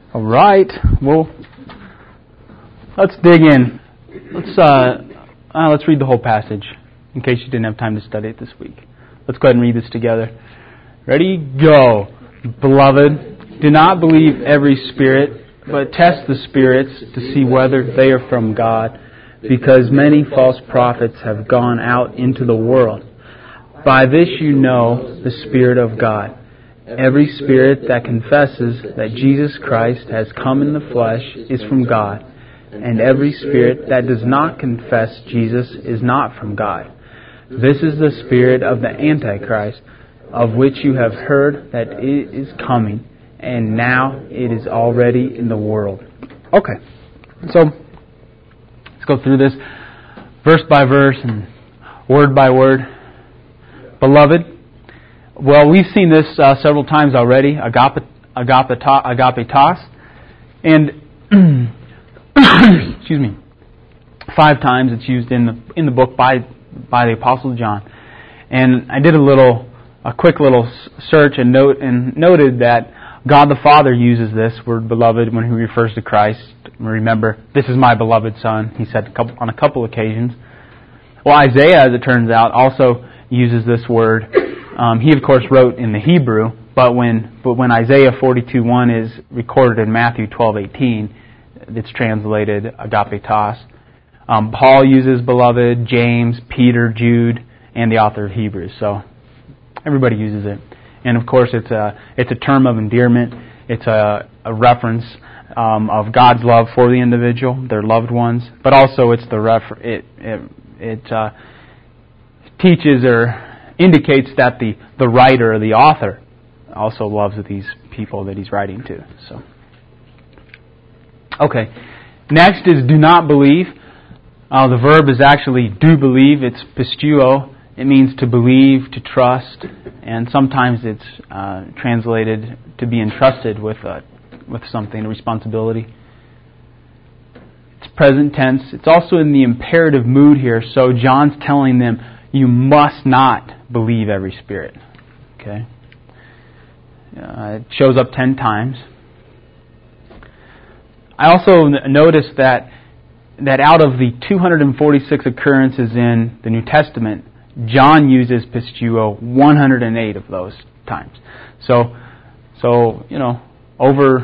All right. Well, let's dig in. Let's read the whole passage in case you didn't have time to study it this week. Let's go ahead and read this together. Ready? Go. Beloved, do not believe every spirit, but test the spirits to see whether they are from God, because many false prophets have gone out into the world. By this you know the Spirit of God. Every spirit that confesses that Jesus Christ has come in the flesh is from God, and every spirit that does not confess Jesus is not from God. This is the spirit of the Antichrist, of which you have heard that it is coming, and now it is already in the world. Okay, so let's go through this verse by verse and word by word. Beloved, well, we've seen this several times already, agapetos, and excuse me, 5 times it's used in the book by the Apostle John. And I did a quick little search and noted that God the Father uses this word beloved when He refers to Christ. Remember, this is my beloved Son, He said on a couple occasions. Well, Isaiah, as it turns out, also uses this word. He, of course, wrote in the Hebrew, but when Isaiah 42:1 is recorded in Matthew 12:18, it's translated agapetos. Paul uses beloved, James, Peter, Jude, and the author of Hebrews. So everybody uses it, and of course, it's a term of endearment. It's a reference of God's love for the individual, their loved ones, but also it's it teaches or indicates that the writer or the author also loves these people that he's writing to. So, okay. Next is do not believe. The verb is actually do believe. It's pisteuo. It means to believe, to trust, and sometimes it's translated to be entrusted with something, a responsibility. It's present tense. It's also in the imperative mood here. So John's telling them, you must not believe every spirit. Okay? It shows up 10 times. I also noticed that out of the 246 occurrences in the New Testament, John uses pisteuo 108 of those times. So over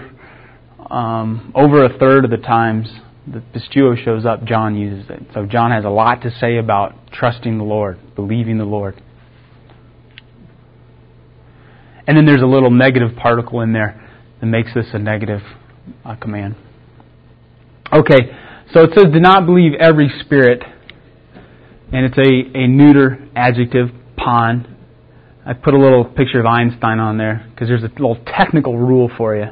a third of the times the pisteuo shows up, John uses it. So John has a lot to say about trusting the Lord, believing the Lord. And then there's a little negative particle in there that makes this a negative command. Okay, so it says, do not believe every spirit. And it's a neuter adjective, pan. I put a little picture of Einstein on there because there's a little technical rule for you.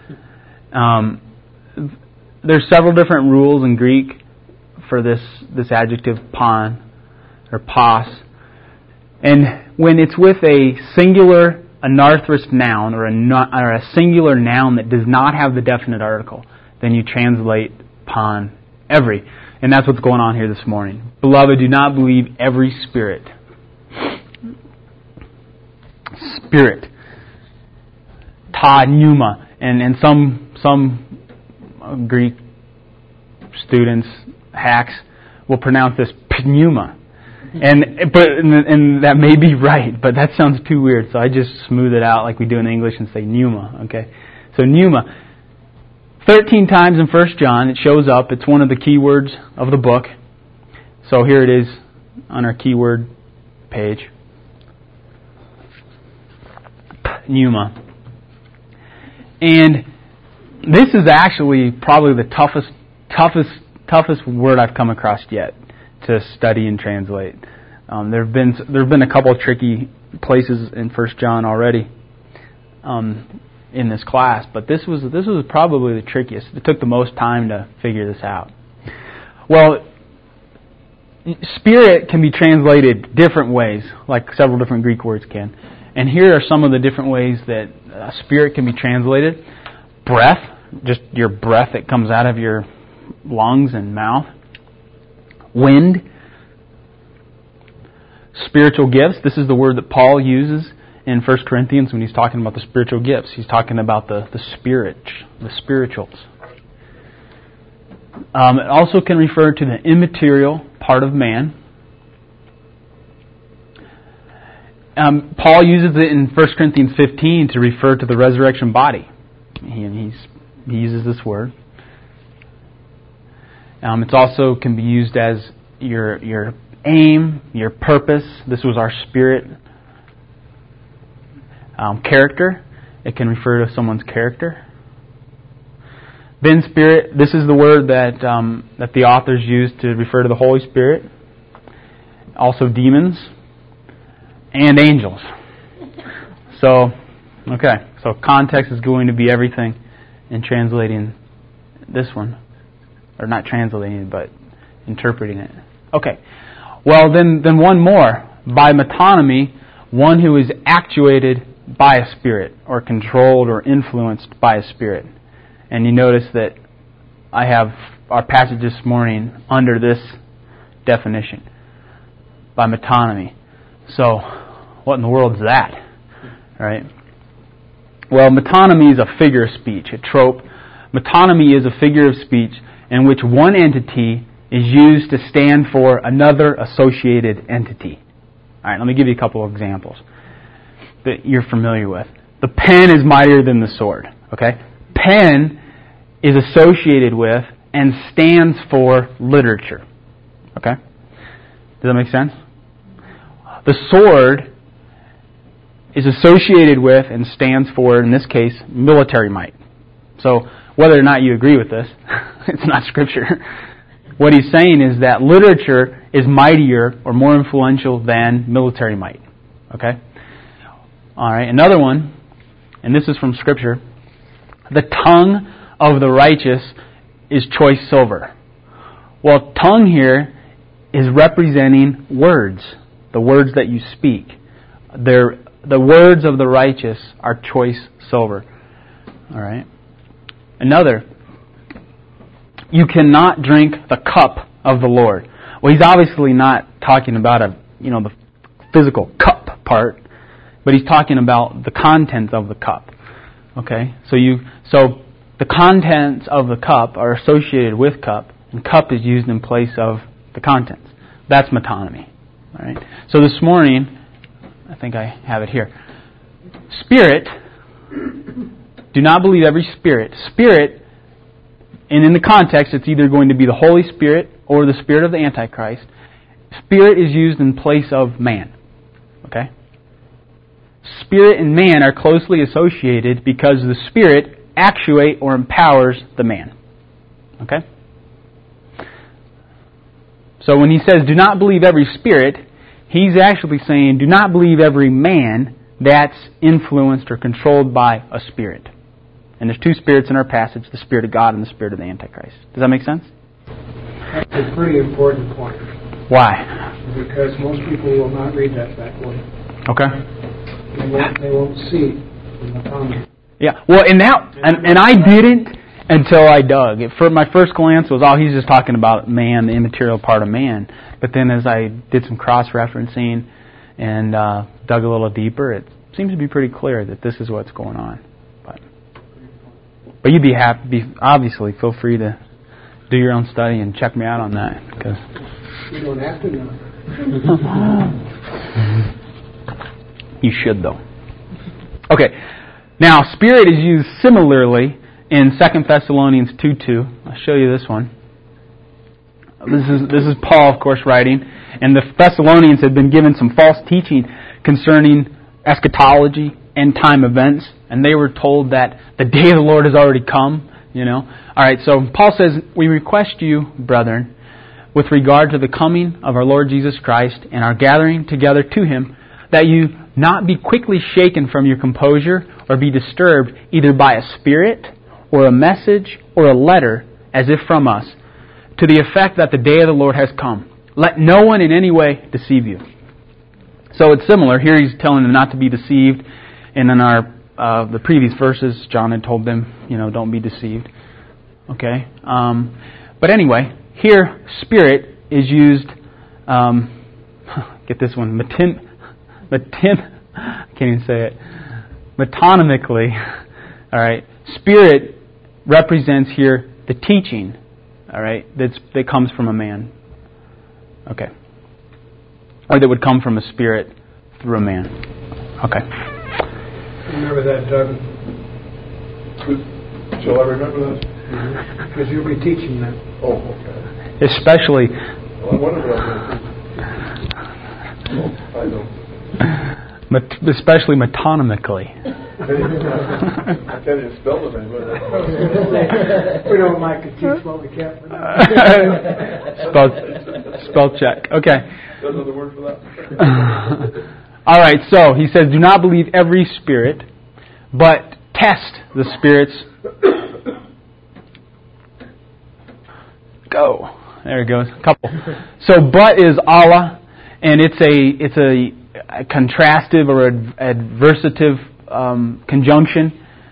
There's several different rules in Greek for this adjective, pan, or pas. And when it's with a singular anarthrous noun, or a singular noun that does not have the definite article, then you translate pan, every. And that's what's going on here this morning. Beloved, do not believe every spirit. Spirit. Ta pneuma. And some Greek students, hacks, will pronounce this pneuma. And that may be right, but that sounds too weird, so I just smooth it out like we do in English and say pneuma. Okay? So pneuma. 13 times in 1 John it shows up. It's one of the key words of the book. So here it is on our keyword page. Pneuma. And this is actually probably the toughest word I've come across yet to study and translate. There have been a couple of tricky places in 1 John already in this class, but this was probably the trickiest. It took the most time to figure this out. Well, spirit can be translated different ways, like several different Greek words can. And here are some of the different ways that spirit can be translated. Breath, just your breath that comes out of your lungs and mouth. Wind. Spiritual gifts, this is the word that Paul uses in 1 Corinthians when he's talking about the spiritual gifts. He's talking about the spirituals. It also can refer to the immaterial part of man. Paul uses it in 1 Corinthians 15 to refer to the resurrection body. He uses this word. It also can be used as your aim, your purpose. This was our spirit. Character. It can refer to someone's character. Then Spirit. This is the word that the authors use to refer to the Holy Spirit. Also demons and angels. So context is going to be everything in translating this one. Or not translating it, but interpreting it. Okay. Well, then one more. By metonymy, one who is actuated by a spirit, or controlled or influenced by a spirit. And you notice that I have our passage this morning under this definition. By metonymy. So, what in the world is that? Right? Well, metonymy is a figure of speech, a trope. Metonymy is a figure of speech in which one entity is used to stand for another associated entity. All right, let me give you a couple of examples that you're familiar with. The pen is mightier than the sword. Okay? Pen is associated with and stands for literature. Okay? Does that make sense? The sword is associated with and stands for, in this case, military might. So, whether or not you agree with this, it's not Scripture. What he's saying is that literature is mightier or more influential than military might. Okay? Alright, another one, and this is from Scripture. The tongue of the righteous is choice silver. Well, tongue here is representing words. The words that you speak. The words of the righteous are choice silver. Alright? Another, you cannot drink the cup of the Lord. Well, he's obviously not talking about the physical cup part, but he's talking about the contents of the cup. Okay? So the contents of the cup are associated with cup, and cup is used in place of the contents. That's metonymy. All right? So this morning, I think I have it here. Spirit, do not believe every spirit. Spirit, and in the context, it's either going to be the Holy Spirit or the spirit of the Antichrist. Spirit is used in place of man. Okay? Spirit and man are closely associated because the Spirit actuates or empowers the man. Okay? So when he says, do not believe every spirit, he's actually saying, do not believe every man that's influenced or controlled by a spirit. And there's two spirits in our passage, the Spirit of God and the Spirit of the Antichrist. Does that make sense? That's a pretty important point. Why? Because most people will not read that way. Okay. They won't see in the comment. Yeah. Well, and I didn't until I dug. My first glance was, he's just talking about man, the immaterial part of man. But then as I did some cross-referencing and dug a little deeper, it seems to be pretty clear that this is what's going on. But you'd be happy. Obviously, feel free to do your own study and check me out on that. Because you don't have to know. You should, though. Okay. Now, Spirit is used similarly in 2 Thessalonians 2:2. I'll show you this one. This is Paul, of course, writing. And the Thessalonians had been given some false teaching concerning eschatology, end time events. And they were told that the day of the Lord has already come. Alright, so Paul says, we request you, brethren, with regard to the coming of our Lord Jesus Christ and our gathering together to Him, that you not be quickly shaken from your composure or be disturbed either by a spirit or a message or a letter as if from us, to the effect that the day of the Lord has come. Let no one in any way deceive you. So it's similar. Here he's telling them not to be deceived. And in the previous verses, John had told them, don't be deceived. Okay? But anyway, here, Spirit is used, get this one, I can't even say it. Metonymically, all right, spirit represents here the teaching, all right, that comes from a man. Okay. Or that would come from a spirit through a man. Okay. Remember that, Doug? Shall I remember that? Because you'll be teaching that. Oh, okay. Especially... Well, I wonder what I'm going to teach. I know. Especially metonymically. I can't even spell the name. We don't like to teach what we can't pronounce. Spell check. Okay. There's another word for that. All right, so he says, do not believe every spirit, but test the spirits. Go. There it goes. A couple. So, but is Allah, and it's a contrastive or adversative conjunction.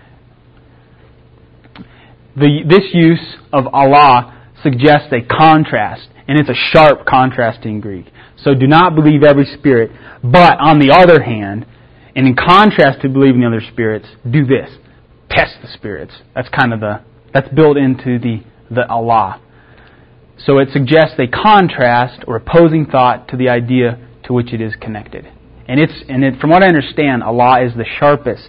This use of Allah suggests a contrast, and it's a sharp contrast in Greek. So do not believe every spirit, but on the other hand, and in contrast to believing the other spirits, do this. Test the spirits. That's kind of that's built into the Allah. So it suggests a contrast or opposing thought to the idea to which it is connected. And from what I understand, Allah is the sharpest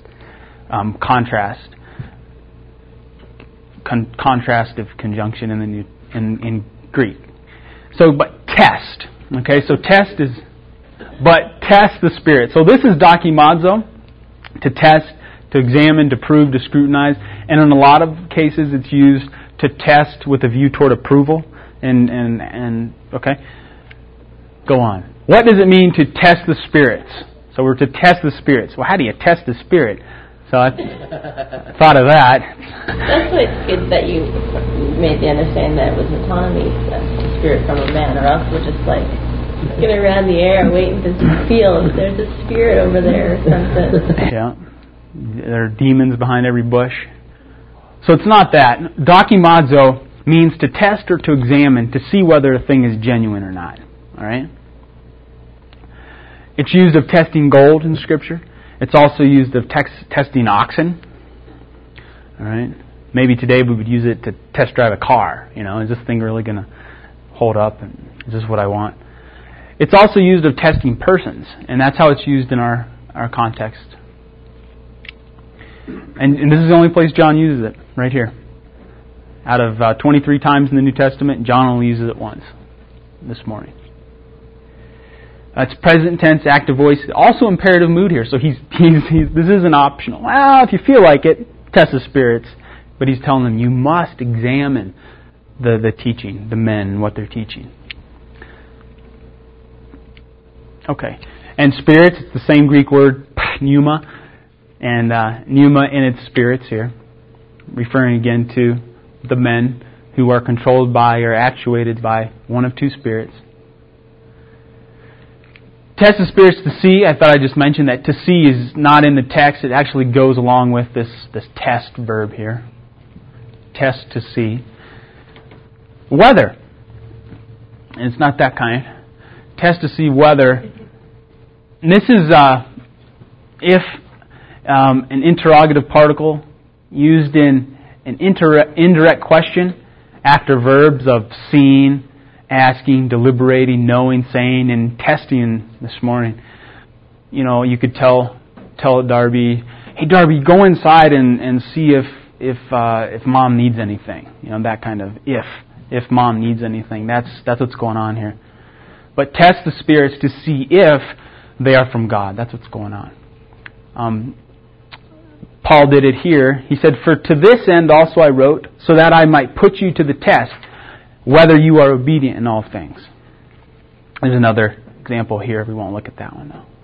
contrastive conjunction in Greek. So, but test. Okay, so test the spirit. So this is dokimazo, to test, to examine, to prove, to scrutinize. And in a lot of cases it's used to test with a view toward approval. And okay, go on. What does it mean to test the spirits? So we're to test the spirits. Well, how do you test the spirit? So I thought of that. That's why it's good that you made the understanding that it was autonomy, a spirit from a man, or else we're just like looking around the air waiting to feel if there's a spirit over there or something. Yeah. There are demons behind every bush. So it's not that. Dokimazo means to test or to examine, to see whether a thing is genuine or not. All right? It's used of testing gold in Scripture. It's also used of testing oxen. All right? Maybe today we would use it to test drive a car. Is this thing really going to hold up? And is this what I want? It's also used of testing persons, and that's how it's used in our context. And this is the only place John uses it, right here. Out of 23 times in the New Testament, John only uses it once this morning. It's present tense, active voice, also imperative mood here. So he's this isn't optional. Well, if you feel like it, test the spirits. But he's telling them you must examine the teaching, the men, and what they're teaching. Okay. And spirits, it's the same Greek word, pneuma. And pneuma in its spirits here, referring again to the men who are controlled by or actuated by one of two spirits. Test the spirits to see. I thought I just mentioned that to see is not in the text. It actually goes along with this test verb here. Test to see. Whether. And it's not that kind. Test to see whether. And this is if an interrogative particle used in an indirect question after verbs of seeing, asking, deliberating, knowing, saying, and testing this morning. You could tell Darby, hey Darby, go inside and see if mom needs anything. That kind of if mom needs anything. That's what's going on here. But test the spirits to see if they are from God. That's what's going on. Paul did it here. He said, "For to this end also I wrote, so that I might put you to the test, whether you are obedient in all things." There's another example here. We won't look at that one, though.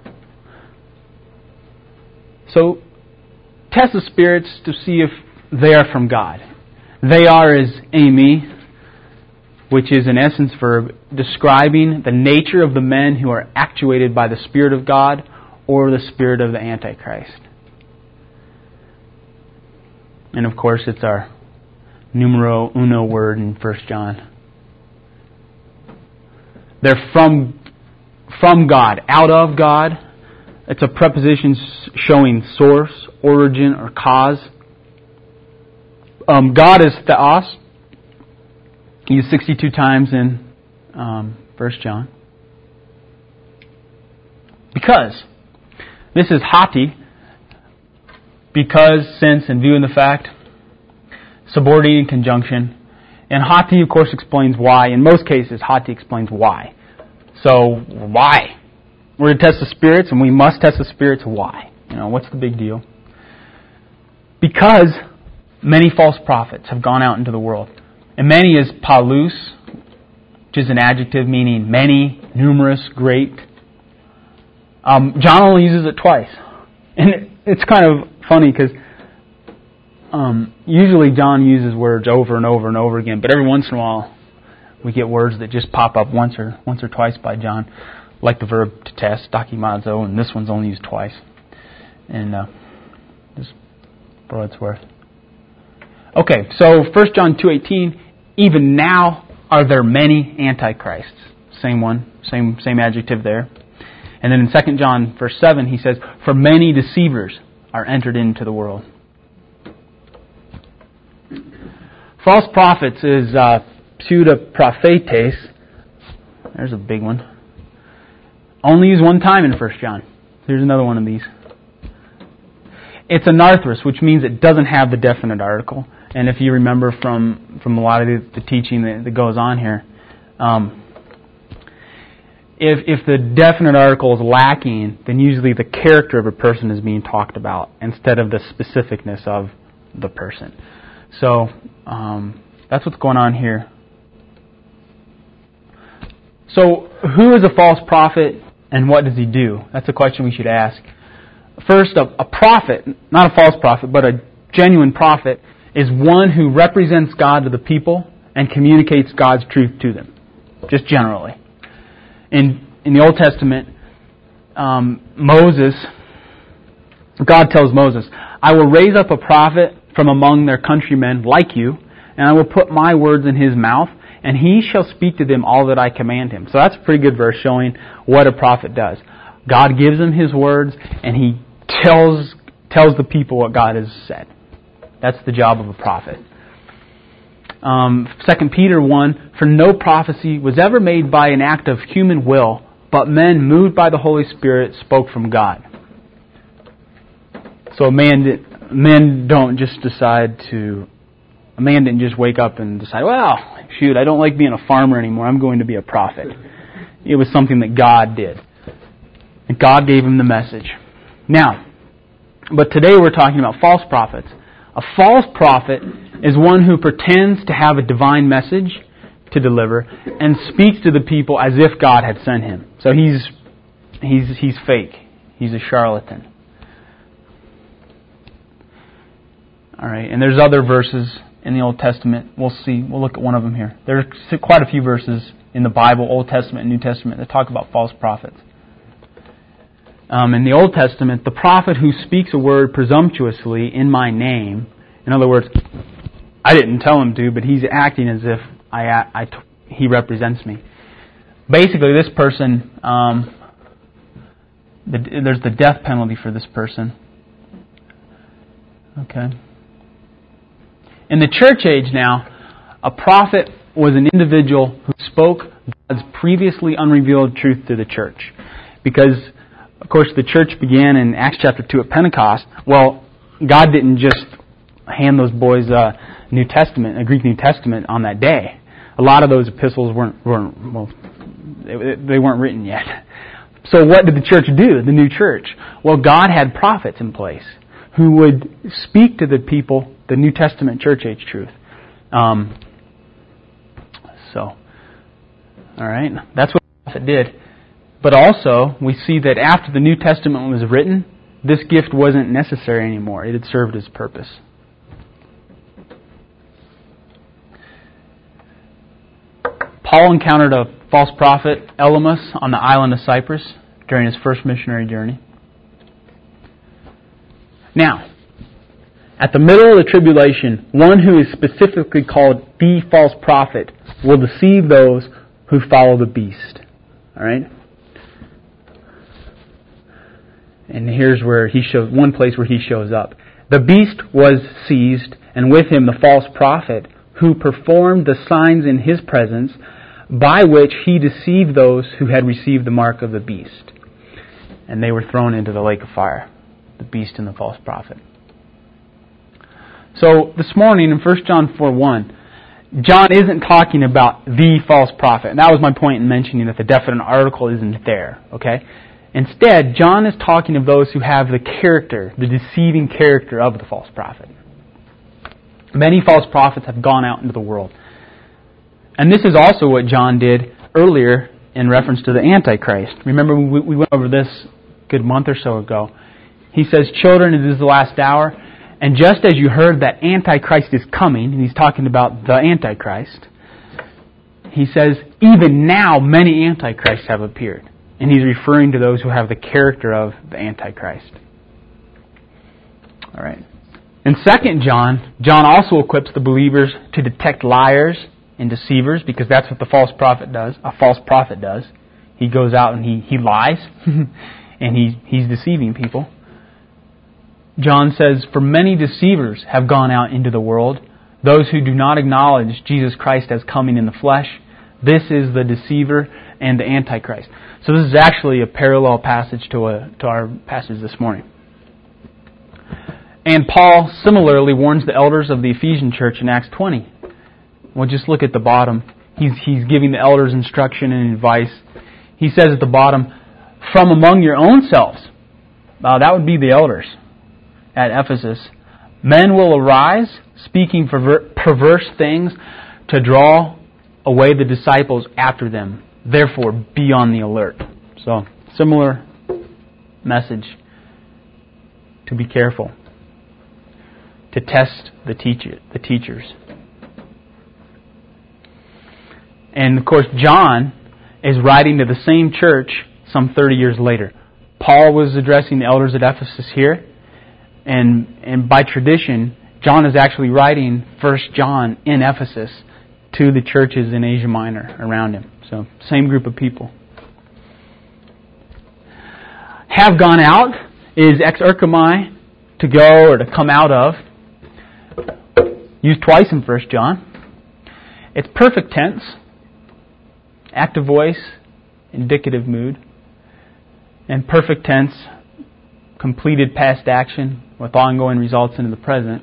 So, test the spirits to see if they are from God. They are is eimi, which is an essence verb describing the nature of the men who are actuated by the Spirit of God or the spirit of the Antichrist. And of course, it's our numero uno word in 1 John. They're from God, out of God. It's a preposition showing source, origin, or cause. God is theos, used 62 times in 1 John. Because. This is hati. Because, since, and view, and the fact. Subordinating conjunction. And hati, of course, explains why. In most cases, hati explains why. So, why? We're to test the spirits, and we must test the spirits. Why? What's the big deal? Because many false prophets have gone out into the world. And many is palus, which is an adjective meaning many, numerous, great. John only uses it twice. And it's kind of funny because usually John uses words over and over and over again, but every once in a while we get words that just pop up once or twice by John, like the verb to test, dokimazo, and this one's only used twice. And just for what it's worth. Okay, so 1 John 2:18, even now are there many antichrists. Same one, same adjective there. And then in 2 John verse 7, he says, for many deceivers are entered into the world. False prophets is pseudoprophetes. There's a big one. Only used one time in 1 John. Here's another one of these. It's anarthrous, which means it doesn't have the definite article. And if you remember from a lot of the teaching that goes on here, if the definite article is lacking, then usually the character of a person is being talked about instead of the specificness of the person. So that's what's going on here. So who is a false prophet and what does he do? That's a question we should ask. First, a prophet, not a false prophet, but a genuine prophet, is one who represents God to the people and communicates God's truth to them, just generally. In the Old Testament, Moses, God tells Moses, I will raise up a prophet from among their countrymen like you, and I will put my words in his mouth, and he shall speak to them all that I command him. So that's a pretty good verse showing what a prophet does. God gives him his words, and he tells the people what God has said. That's the job of a prophet. 2 Peter 1, for no prophecy was ever made by an act of human will, but men moved by the Holy Spirit spoke from God. So a man didn't just wake up and decide, well, shoot, I don't like being a farmer anymore, I'm going to be a prophet. It was something that God did. And God gave him the message. Now, but today we're talking about false prophets. A false prophet is one who pretends to have a divine message to deliver and speaks to the people as if God had sent him. So he's fake. He's a charlatan. All right, and there's other verses in the Old Testament. We'll look at one of them here. There's quite a few verses in the Bible, Old Testament and New Testament, that talk about false prophets. In the Old Testament, the prophet who speaks a word presumptuously in my name, in other words, I didn't tell him to, but he's acting as if he represents me. Basically, this person, there's the death penalty for this person. Okay. In the church age now, a prophet was an individual who spoke God's previously unrevealed truth to the church. Because, of course, the church began in Acts chapter 2 at Pentecost. Well, God didn't just hand those boys a Greek New Testament on that day. A lot of those epistles weren't written yet. So what did the church do, the new church? Well, God had prophets in place who would speak to the people the New Testament church age truth. All right, that's what the prophet did. But also, we see that after the New Testament was written, this gift wasn't necessary anymore. It had served its purpose. Paul encountered a false prophet, Elymas, on the island of Cyprus during his first missionary journey. Now, at the middle of the tribulation, one who is specifically called the false prophet will deceive those who follow the beast. All right? And here's where he shows, one place where he shows up. The beast was seized, and with him the false prophet, who performed the signs in his presence, by which he deceived those who had received the mark of the beast. And they were thrown into the lake of fire, the beast and the false prophet. So this morning in 1 John 4:1, John isn't talking about the false prophet. And that was my point in mentioning that the definite article isn't there. Okay? Instead, John is talking of those who have the character, the deceiving character of the false prophet. Many false prophets have gone out into the world. And this is also what John did earlier in reference to the Antichrist. Remember, we went over this a good month or so ago. He says, "Children, it is the last hour. And just as you heard that Antichrist is coming," and he's talking about the Antichrist, he says, "even now many Antichrists have appeared." And he's referring to those who have the character of the Antichrist. All right. In 2 John, John also equips the believers to detect liars and deceivers, because that's what the false prophet does. A false prophet does. He goes out and he lies, and he's deceiving people. John says, "For many deceivers have gone out into the world, those who do not acknowledge Jesus Christ as coming in the flesh. This is the deceiver and the Antichrist." So this is actually a parallel passage to our passage this morning. And Paul similarly warns the elders of the Ephesian church in Acts 20. Well, just look at the bottom. He's giving the elders instruction and advice. He says at the bottom, "From among your own selves," that would be the elders at Ephesus, "men will arise, speaking perverse things, to draw away the disciples after them. Therefore, be on the alert." So, similar message. To be careful. To test the teachers. And of course, John is writing to the same church some 30 years later. Paul was addressing the elders at Ephesus here. And by tradition, John is actually writing 1 John in Ephesus to the churches in Asia Minor around him. So, same group of people. Have gone out is exerchomai, to go or to come out of. Used twice in 1 John. It's perfect tense, active voice, indicative mood. And perfect tense, completed past action with ongoing results into the present.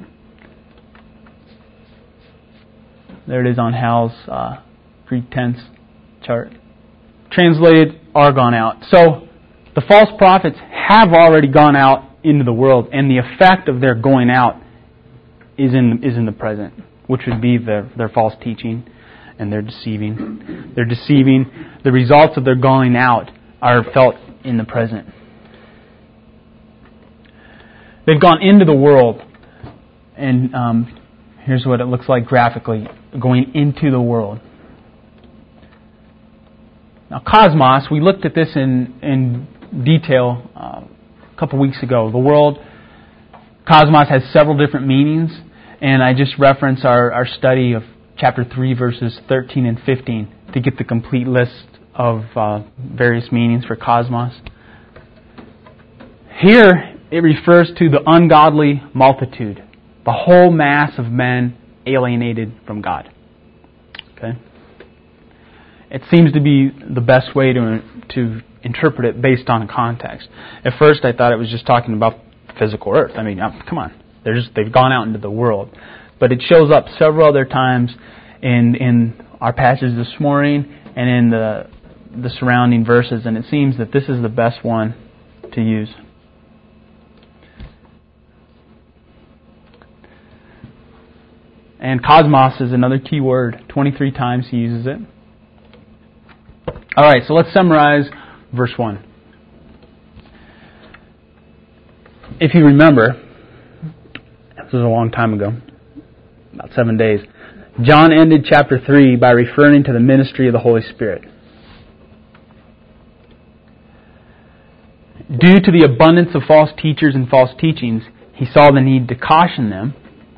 There it is on Hal's Greek tense chart. Translated, are gone out. So, the false prophets have already gone out into the world, and the effect of their going out is in the present, which would be their false teaching and their deceiving. They're deceiving. The results of their going out are felt in the present. They've gone into the world, and here's what it looks like graphically, going into the world. Now, cosmos, we looked at this in detail a couple weeks ago. The world, cosmos has several different meanings, and I just reference our study of chapter 3, verses 13 and 15 to get the complete list of various meanings for cosmos. Here, it refers to the ungodly multitude, the whole mass of men alienated from God. Okay? It seems to be the best way to interpret it based on context. At first, I thought it was just talking about physical earth. I mean, come on. They've gone out into the world. But it shows up several other times in our passage this morning and in the surrounding verses, and it seems that this is the best one to use. And cosmos is another key word. 23 times he uses it. All right, so let's summarize verse 1. If you remember, this was a long time ago, about 7 days, John ended chapter 3 by referring to the ministry of the Holy Spirit. Due to the abundance of false teachers and false teachings, he saw the need to caution them.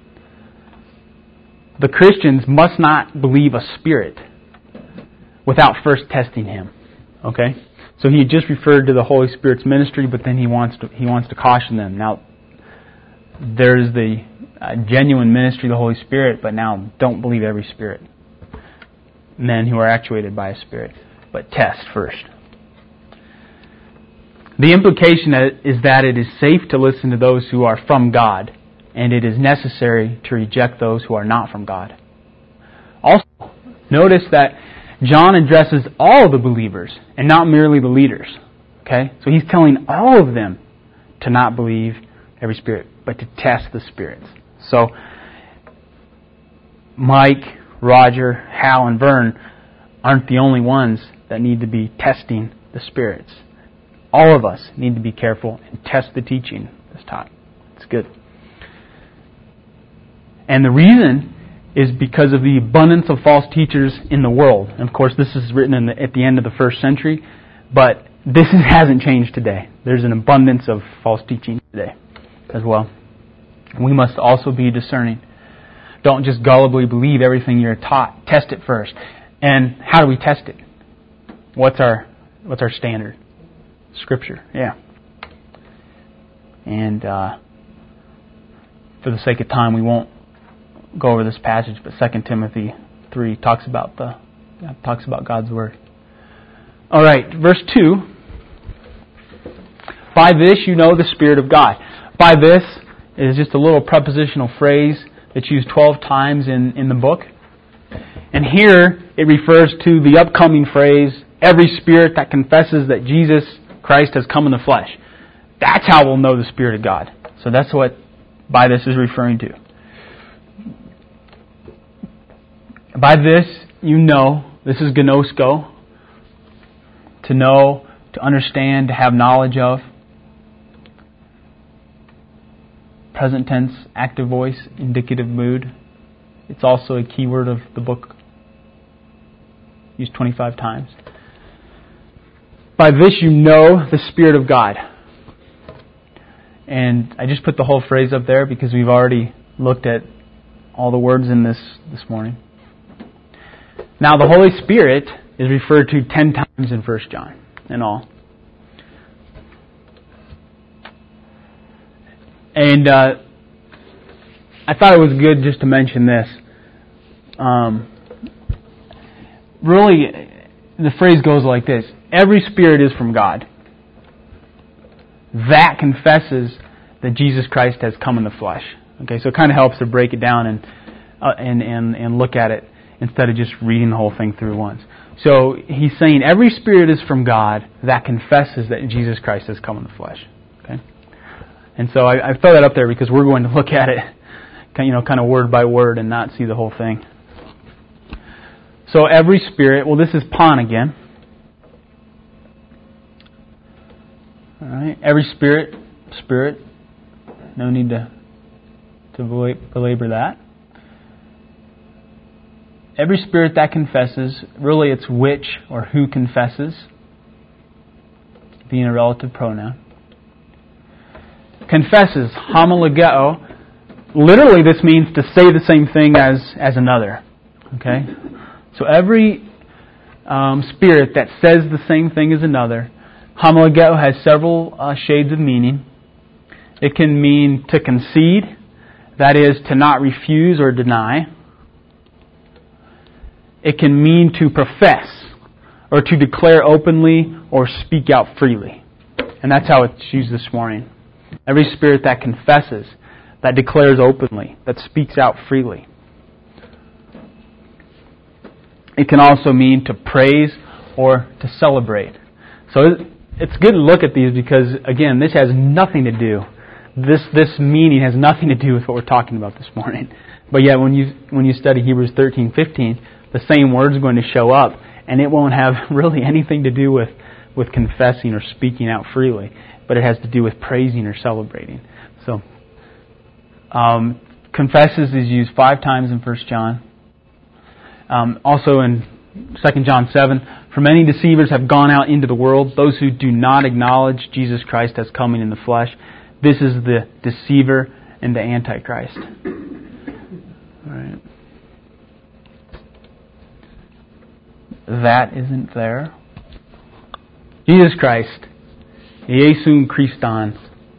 The Christians must not believe a spirit without first testing him. Okay? So he just referred to the Holy Spirit's ministry, but then he wants to caution them. Now, there's the genuine ministry of the Holy Spirit, but now don't believe every spirit. Men who are actuated by a spirit, but test first. The implication is that it is safe to listen to those who are from God, and it is necessary to reject those who are not from God. Also, notice that John addresses all the believers and not merely the leaders. Okay? So he's telling all of them to not believe every spirit, but to test the spirits. So Mike, Roger, Hal, and Vern aren't the only ones that need to be testing the spirits. All of us need to be careful and test the teaching this time. It's good. And the reason is because of the abundance of false teachers in the world. And of course, this is written at the end of the first century, but this hasn't changed today. There's an abundance of false teaching today as well. We must also be discerning. Don't just gullibly believe everything you're taught. Test it first. And how do we test it? What's our standard? Scripture, yeah. And for the sake of time, we won't go over this passage, but 2 Timothy 3 talks about God's Word. All right, verse 2. By this you know the Spirit of God. By this is just a little prepositional phrase that's used 12 times in the book. And here it refers to the upcoming phrase, every spirit that confesses that Jesus Christ has come in the flesh. That's how we'll know the Spirit of God. So that's what by this is referring to. By this, you know, this is gnosko, to know, to understand, to have knowledge of. Present tense, active voice, indicative mood. It's also a key word of the book, used 25 times. By this you know the Spirit of God. And I just put the whole phrase up there because we've already looked at all the words in this morning. Now the Holy Spirit is referred to 10 times in 1 John in all. And I thought it was good just to mention this. Really, the phrase goes like this. Every spirit is from God that confesses that Jesus Christ has come in the flesh. Okay, so it kind of helps to break it down and look at it instead of just reading the whole thing through once. So he's saying every spirit is from God that confesses that Jesus Christ has come in the flesh. Okay, and so I throw that up there because we're going to look at it, kind of word by word and not see the whole thing. So every spirit, well, this is pan again. All right, every spirit. No need to belabor that. Every spirit that confesses, really it's which or who confesses, being a relative pronoun. Confesses, homologeo. Literally this means to say the same thing as another. Okay? So every spirit that says the same thing as another, homologeo has several shades of meaning. It can mean to concede, that is, to not refuse or deny. It can mean to profess, or to declare openly or speak out freely. And that's how it's used this morning. Every spirit that confesses, that declares openly, that speaks out freely. It can also mean to praise or to celebrate. So it's good to look at these because, again, this has nothing to do. This meaning has nothing to do with what we're talking about this morning. But yet, when you study Hebrews 13:15, the same word's going to show up, and it won't have really anything to do with confessing or speaking out freely, but it has to do with praising or celebrating. So, confesses is used 5 times in 1 John. Also in 2 John 7, for many deceivers have gone out into the world, those who do not acknowledge Jesus Christ as coming in the flesh. This is the deceiver and the Antichrist. All right. That isn't there. Jesus Christ, Iesu Christon.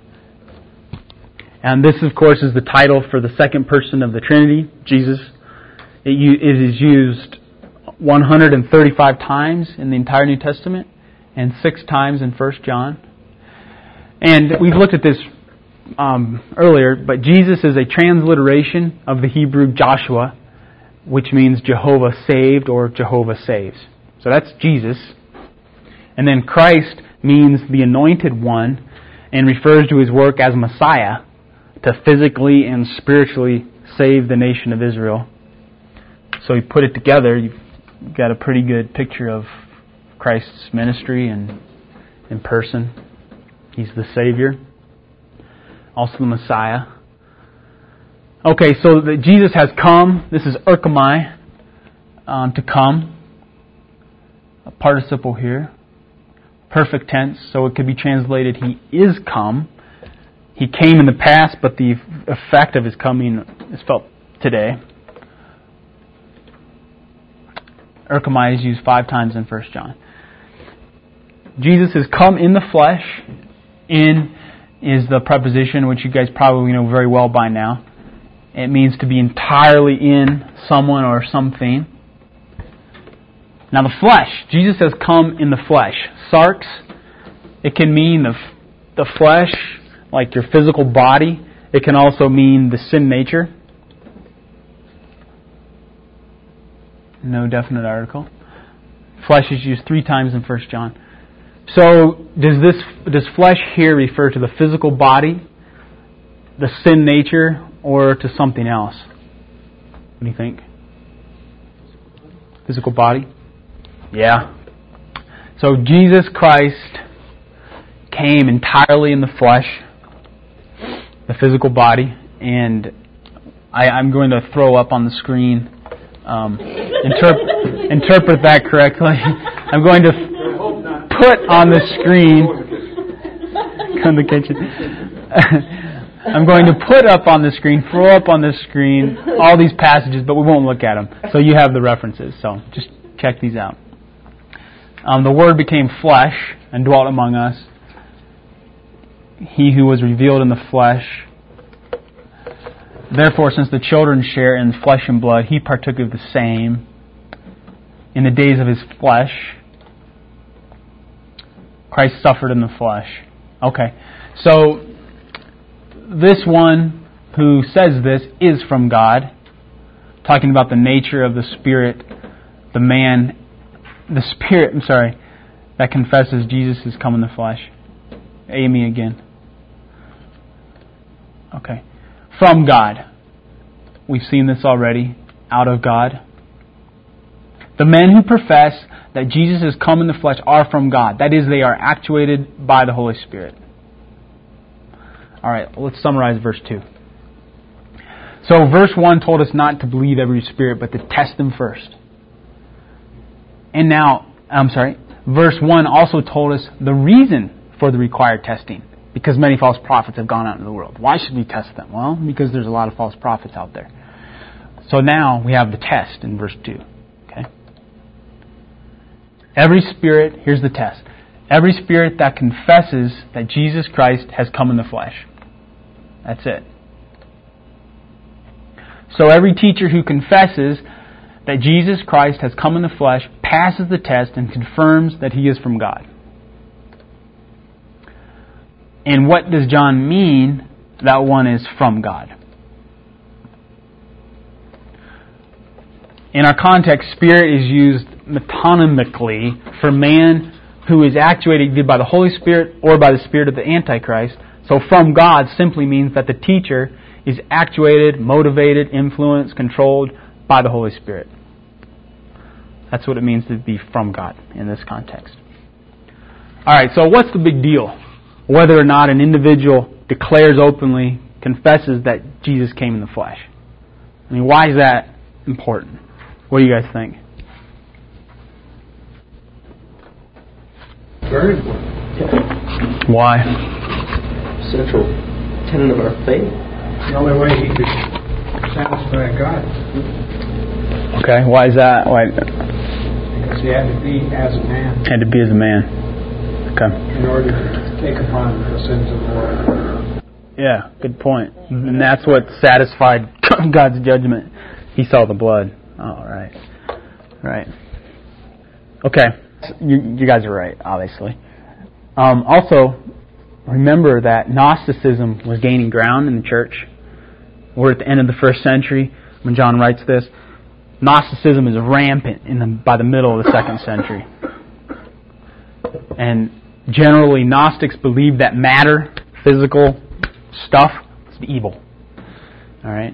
And this, of course, is the title for the second person of the Trinity, Jesus. It is used 135 times in the entire New Testament and 6 times in 1 John. And we've looked at this earlier, but Jesus is a transliteration of the Hebrew Joshua, which means Jehovah saved or Jehovah saves. So that's Jesus. And then Christ means the anointed one and refers to His work as Messiah to physically and spiritually save the nation of Israel. So you put it together, you've got a pretty good picture of Christ's ministry and in person. He's the Savior, also the Messiah. Okay, so Jesus has come. This is erchomai, to come. A participle here. Perfect tense, so it could be translated, He is come. He came in the past, but the effect of His coming is felt today. Erchomai is used 5 times in 1 John. Jesus has come in the flesh. In is the preposition, which you guys probably know very well by now. It means to be entirely in someone or something. Now the flesh. Jesus has come in the flesh. Sarx, it can mean the flesh, like your physical body. It can also mean the sin nature. No definite article. Flesh is used 3 times in 1 John. So does flesh here refer to the physical body, the sin nature, or to something else? What do you think? Physical body? Yeah. So Jesus Christ came entirely in the flesh, the physical body, and I'm going to throw up on the screen. Interpret that correctly. I'm going to put on the screen. Come to the kitchen. I'm going to put up on the screen, throw up on the screen, all these passages, but we won't look at them. So you have the references. So just check these out. The Word became flesh and dwelt among us. He who was revealed in the flesh. Therefore, since the children share in flesh and blood, He partook of the same in the days of His flesh. Christ suffered in the flesh. Okay, so this one who says this is from God, talking about the nature of the Spirit, the Spirit, that confesses Jesus has come in the flesh. Amy again. Okay. From God. We've seen this already. Out of God. The men who profess that Jesus has come in the flesh are from God. That is, they are actuated by the Holy Spirit. Alright, let's summarize verse 2. So verse 1 told us not to believe every spirit, but to test them first. And now, verse 1 also told us the reason for the required testing. Because many false prophets have gone out into the world. Why should we test them? Well, because there's a lot of false prophets out there. So now we have the test in verse 2. Okay. Every spirit, here's the test. Every spirit that confesses that Jesus Christ has come in the flesh. That's it. So every teacher who confesses that Jesus Christ has come in the flesh passes the test and confirms that he is from God. And what does John mean that one is from God? In our context, spirit is used metonymically for man who is actuated either by the Holy Spirit or by the spirit of the Antichrist. So from God simply means that the teacher is actuated, motivated, influenced, controlled by the Holy Spirit. That's what it means to be from God in this context. Alright, so what's the big deal? Whether or not an individual declares openly, confesses that Jesus came in the flesh. I mean, why is that important? What do you guys think? Very important. Why? Central tenet of our faith. The only way he could satisfy God. Okay, why is that? Why? Because he had to be as a man. Had to be as a man. Okay. in order to take upon the sins of the world. Yeah, good point. And that's what satisfied God's judgment. He saw the blood. Oh, right. Right. Okay. You guys are right, obviously. Also, remember that Gnosticism was gaining ground in the church. We're at the end of the first century when John writes this. Gnosticism is rampant by the middle of the second century. And generally, Gnostics believe that matter, physical stuff, is evil. All right?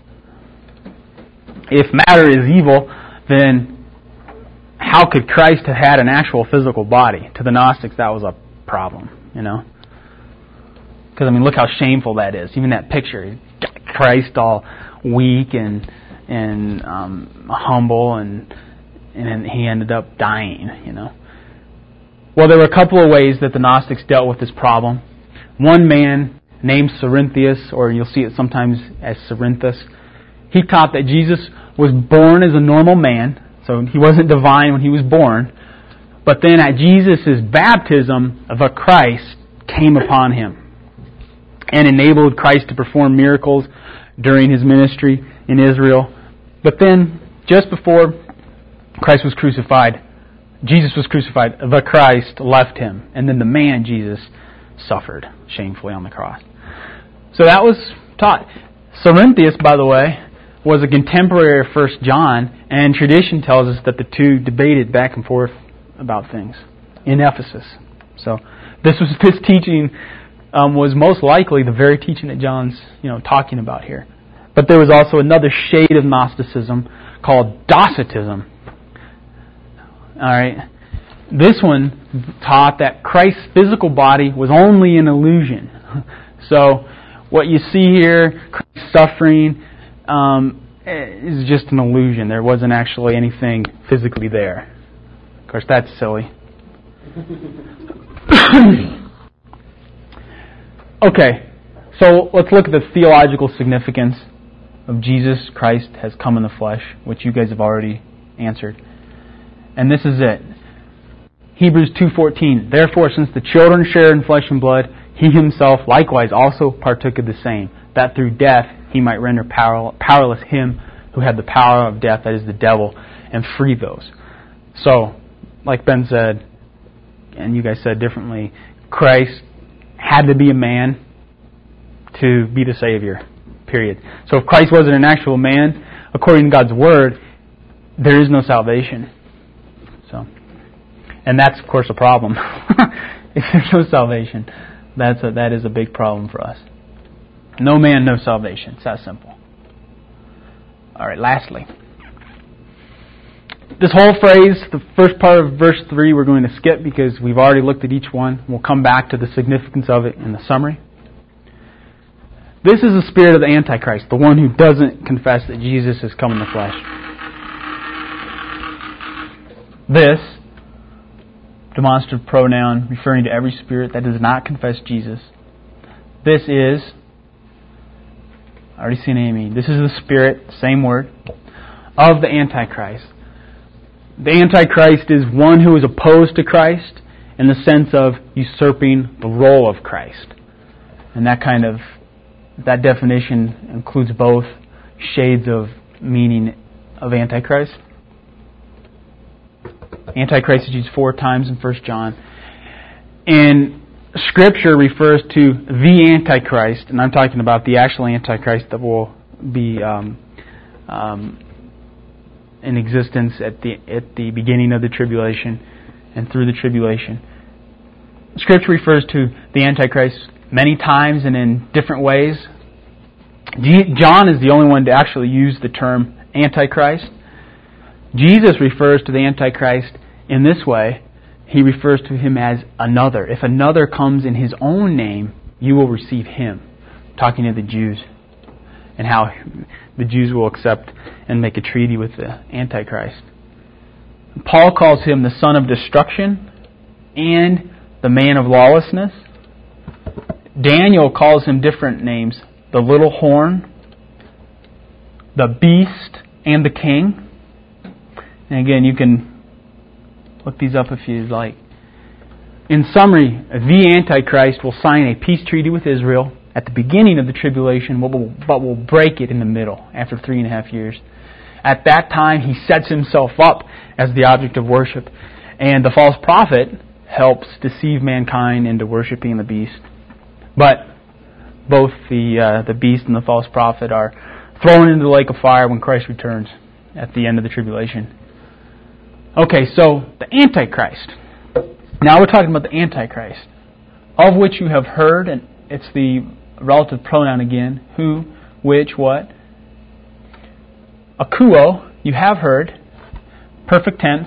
If matter is evil, then how could Christ have had an actual physical body? To the Gnostics, that was a problem, you know? Because, I mean, look how shameful that is. Even that picture, Christ all weak and humble, and he ended up dying, you know? Well, there were a couple of ways that the Gnostics dealt with this problem. One man named Cerinthius, or you'll see it sometimes as Cerinthus, he taught that Jesus was born as a normal man, so he wasn't divine when he was born, but then at Jesus' baptism, the Christ came upon him and enabled Christ to perform miracles during his ministry in Israel. But then, just before Christ was crucified, Jesus was crucified, the Christ left him, and then the man Jesus suffered shamefully on the cross. So that was taught. Cerinthius, by the way, was a contemporary of 1 John, and tradition tells us that the two debated back and forth about things in Ephesus. So this teaching was most likely the very teaching that John's talking about here. But there was also another shade of Gnosticism called Docetism. All right, this one taught that Christ's physical body was only an illusion. So what you see here, Christ suffering, is just an illusion. There wasn't actually anything physically there. Of course, that's silly. Okay, so let's look at the theological significance of Jesus Christ has come in the flesh, which you guys have already answered. And this is it. Hebrews 2:14. Therefore, since the children share in flesh and blood, he himself likewise also partook of the same, that through death he might render powerless him who had the power of death, that is the devil, and free those. So, like Ben said, and you guys said differently, Christ had to be a man to be the Savior, period. So if Christ wasn't an actual man, according to God's Word, there is no salvation. So, and that's, of course, a problem. If there's no salvation, that is a big problem for us. No man, no salvation. It's that simple. All right, lastly. This whole phrase, the first part of verse 3, we're going to skip because we've already looked at each one. We'll come back to the significance of it in the summary. This is the spirit of the Antichrist, the one who doesn't confess that Jesus has come in the flesh. This, demonstrative pronoun referring to every spirit that does not confess Jesus. This is, I already seen Amy, this is the spirit, same word, of the Antichrist. The Antichrist is one who is opposed to Christ in the sense of usurping the role of Christ. And that definition includes both shades of meaning of Antichrist. Antichrist is used 4 times in 1 John. And Scripture refers to the Antichrist, and I'm talking about the actual Antichrist that will be in existence at the beginning of the tribulation and through the tribulation. Scripture refers to the Antichrist many times and in different ways. John is the only one to actually use the term Antichrist. Jesus refers to the Antichrist in this way. He refers to him as another. If another comes in his own name, you will receive him. Talking to the Jews and how the Jews will accept and make a treaty with the Antichrist. Paul calls him the son of destruction and the man of lawlessness. Daniel calls him different names. The little horn, the beast, and the king. And again, you can look these up if you like. in summary, the Antichrist will sign a peace treaty with Israel at the beginning of the tribulation, but will break it in the middle after 3.5 years. At that time, he sets himself up as the object of worship, and the false prophet helps deceive mankind into worshiping the beast. But both the beast and the false prophet are thrown into the lake of fire when Christ returns at the end of the tribulation. Okay, so the Antichrist. Now we're talking about the Antichrist, of which you have heard, and it's the relative pronoun again, who, which, what. Akuo, you have heard, perfect tense.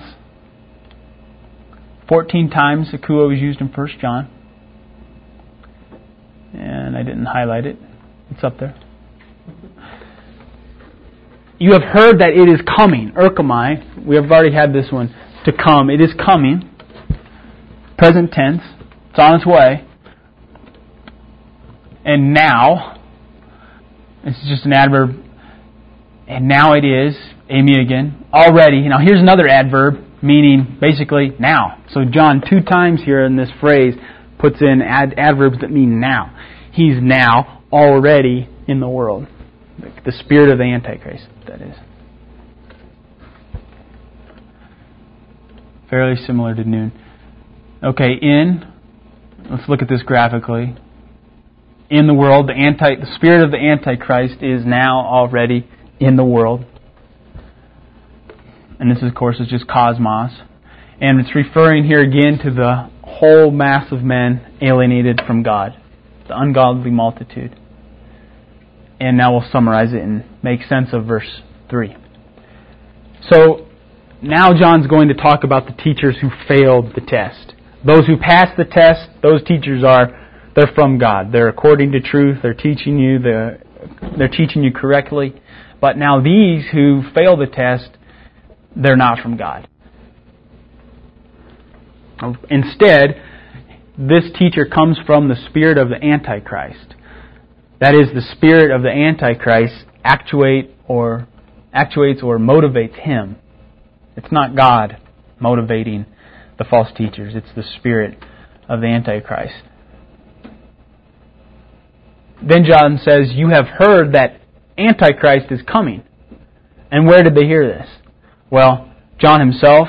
14 times akuo is used in 1 John. And I didn't highlight it. It's up there. You have heard that it is coming. Erkamai. We have already had this one. To come. It is coming. Present tense. It's on its way. And now. This is just an adverb. And now it is. Amy again. Already. Now here's another adverb. Meaning basically now. So John 2 times here in this phrase puts in adverbs that mean now. He's now already in the world. The spirit of the Antichrist, that is. Fairly similar to noon. Okay, let's look at this graphically. In the world, the spirit of the Antichrist is now already in the world. And this, of course, is just cosmos. And it's referring here again to the whole mass of men alienated from God. The ungodly multitude. And now we'll summarize it and make sense of verse 3. So, now John's going to talk about the teachers who failed the test. Those who passed the test, those teachers they're from God. They're according to truth. They're teaching you correctly. But now these who fail the test, they're not from God. Instead, this teacher comes from the spirit of the Antichrist. That is, the spirit of the Antichrist actuates or motivates him. It's not God motivating the false teachers. It's the spirit of the Antichrist. Then John says, you have heard that Antichrist is coming. And where did they hear this? Well, John himself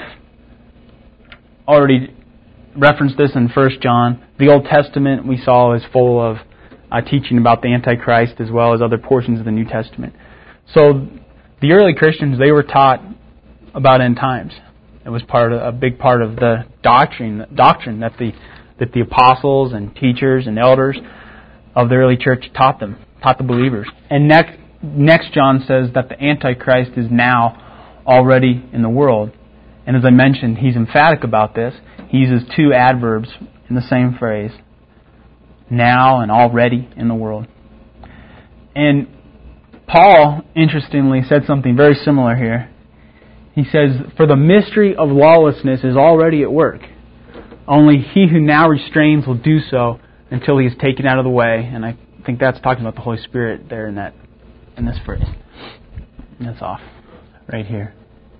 already referenced this in 1 John. The Old Testament we saw is full of teaching about the Antichrist as well as other portions of the New Testament. So the early Christians, they were taught about end times. It was a big part of the doctrine that the apostles and teachers and elders of the early church taught the believers. And next John says that the Antichrist is now already in the world. And as I mentioned, he's emphatic about this. He uses 2 adverbs in the same phrase. Now and already in the world. And Paul, interestingly, said something very similar here. He says, for the mystery of lawlessness is already at work. Only he who now restrains will do so until he is taken out of the way. And I think that's talking about the Holy Spirit there in this phrase. And that's off right here.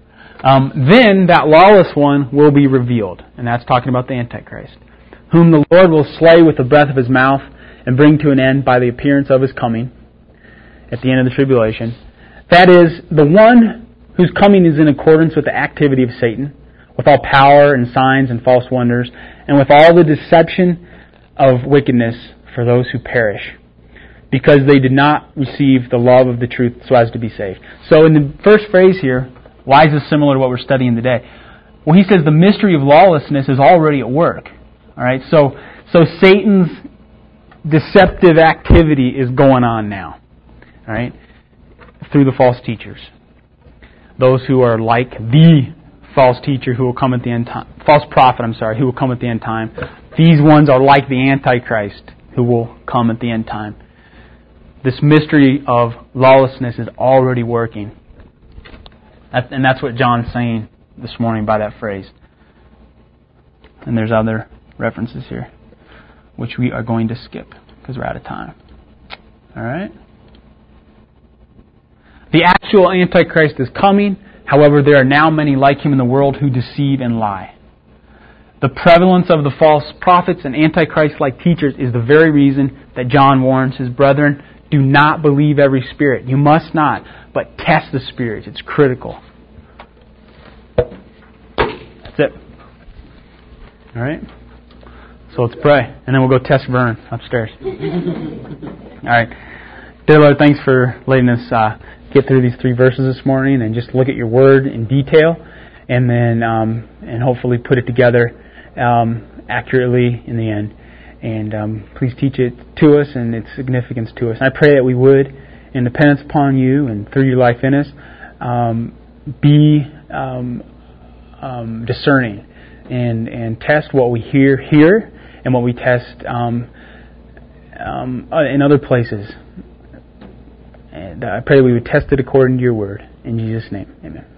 Then that lawless one will be revealed. And that's talking about the Antichrist, whom the Lord will slay with the breath of his mouth and bring to an end by the appearance of his coming at the end of the tribulation. That is, the one whose coming is in accordance with the activity of Satan, with all power and signs and false wonders, and with all the deception of wickedness for those who perish, because they did not receive the love of the truth so as to be saved. So in the first phrase here, why is this similar to what we're studying today? Well, he says the mystery of lawlessness is already at work. All right, so Satan's deceptive activity is going on now. All right, through the false teachers, those who are like the false teacher who will come at the end time, false prophet, who will come at the end time. These ones are like the Antichrist who will come at the end time. This mystery of lawlessness is already working. And that's what John's saying this morning by that phrase. And there's other references here, which we are going to skip because we're out of time. All right? The actual Antichrist is coming. However, there are now many like him in the world who deceive and lie. The prevalence of the false prophets and antichrist-like teachers is the very reason that John warns his brethren, do not believe every spirit. You must not, but test the spirits. It's critical. That's it. All right? So let's pray, and then we'll go test Vern upstairs. All right. Dear Lord, thanks for letting us get through these 3 verses this morning and just look at your word in detail, and then and hopefully put it together accurately in the end. And please teach it to us and its significance to us. And I pray that we would, in dependence upon you and through your life in us, be discerning and test what we hear here and what we test in other places. And I pray that we would test it according to your word. In Jesus' name, amen.